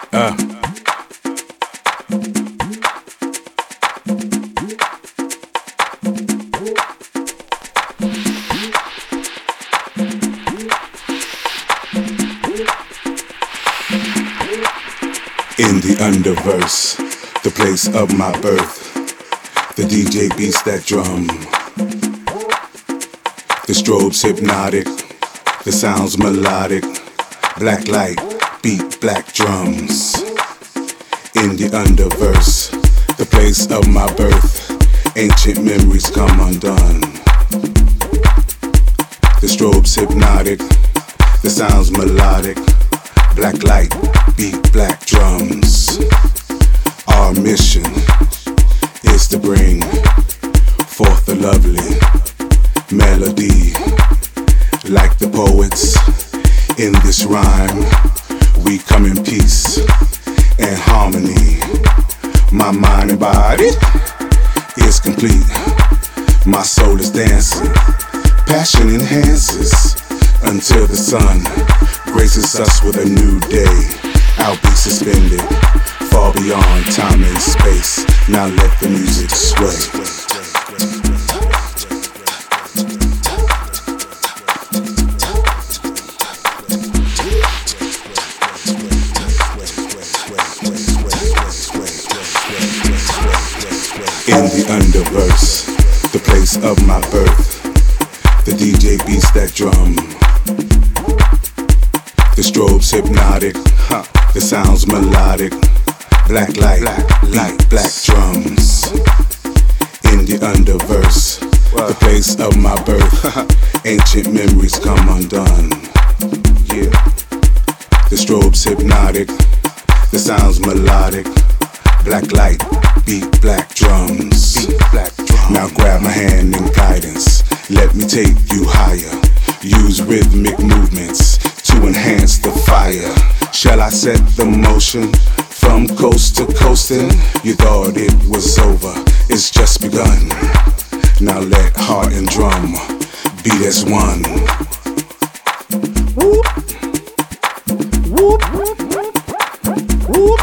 Uh. In the underverse, the place of my birth, the DJ beats that drum. The strobe's hypnotic, the sound's melodic. Black light, beat black drums. In the underverse, the place of my birth, ancient memories come undone. The strobe's hypnotic, the sound's melodic. Black light, beat black drums. Our mission is to bring forth a lovely melody. Like the poets in this rhyme, we come in peace and harmony. My mind and body is complete. My soul is dancing. Passion enhances until the sun graces us with a new day. I'll be suspended far beyond time and space. Now let the music sway. In the underverse, the place of my birth, the DJ beats that drum. The strobe's hypnotic, the sound's melodic. Black light, black drums. In the underverse, the place of my birth, ancient memories come undone. Yeah. The strobe's hypnotic, the sound's melodic. Black light, beat black drums. Now grab my hand in guidance. Let me take you higher. Use rhythmic movements to enhance the fire. Shall I set the motion from coast to coastin'? You thought it was over, it's just begun. Now let heart and drum beat as one. Whoop. Whoop. Whoop.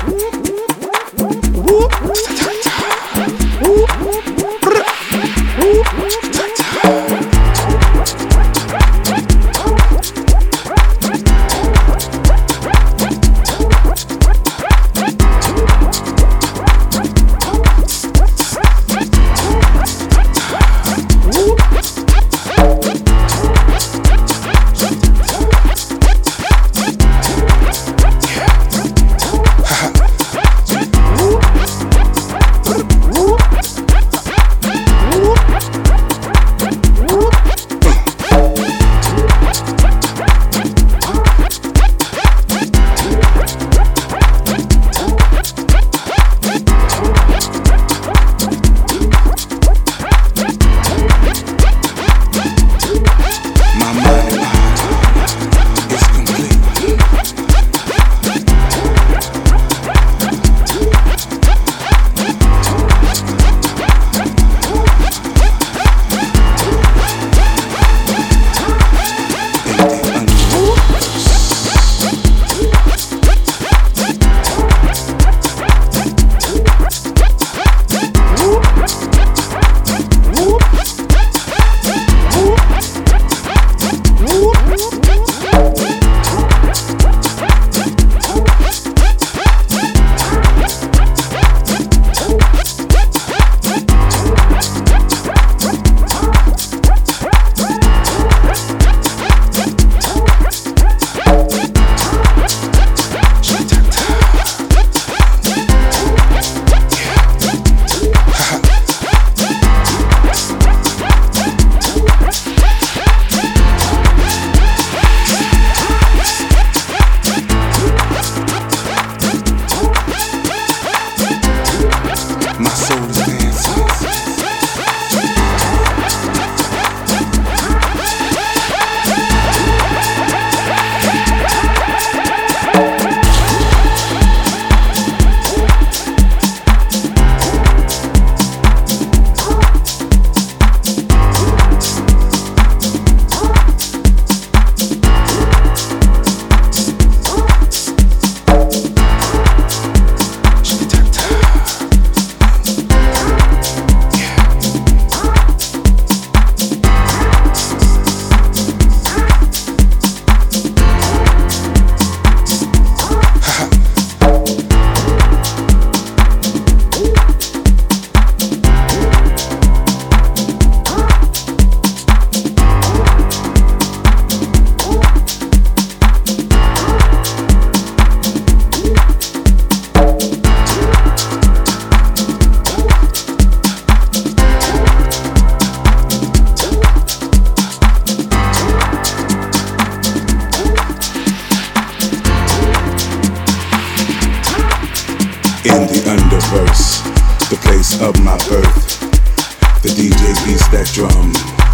In the underverse, the place of my birth, the DJ beats that drum.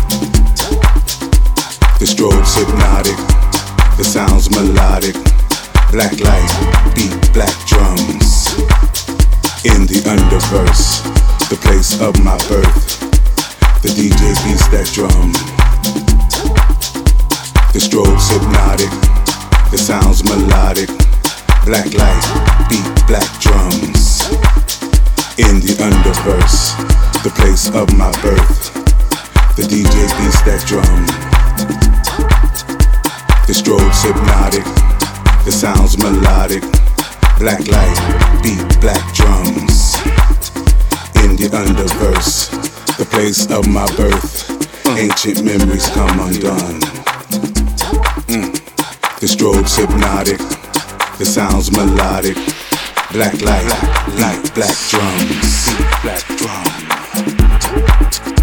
The strobe's hypnotic, the sound's melodic. Black light, beat black drums. In the underverse, the place of my birth, the DJ beats that drum. The strobe's hypnotic, the sound's melodic. Black light, beat black drums. In the underverse, the place of my birth, the DJ beats that drum. The strobe's hypnotic, the sound's melodic. Black light, beat black drums. In the underverse, the place of my birth, ancient memories come undone. The strobe's hypnotic, the sound's melodic. Black light, black drums, black drum.